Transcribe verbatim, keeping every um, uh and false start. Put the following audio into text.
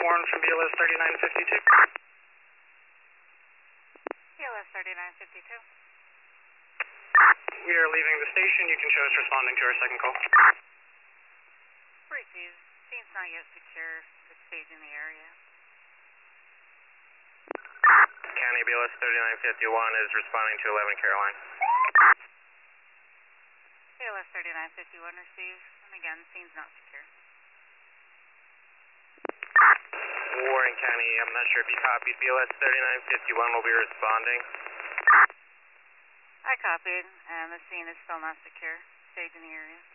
Warren from B L S thirty-nine fifty-two. B L S thirty-nine fifty-two. We are leaving the station. You can show us responding to our second call. Received. Scene's not yet secure. It's staging the area. County B L S thirty-nine fifty-one is responding to eleven Caroline. B L S thirty-nine fifty-one received. And again, scene's not secure. Warren County, I'm not sure if you copied. B L S thirty-nine fifty-one will be responding. I copied, and the scene is still not secure. Staging the area.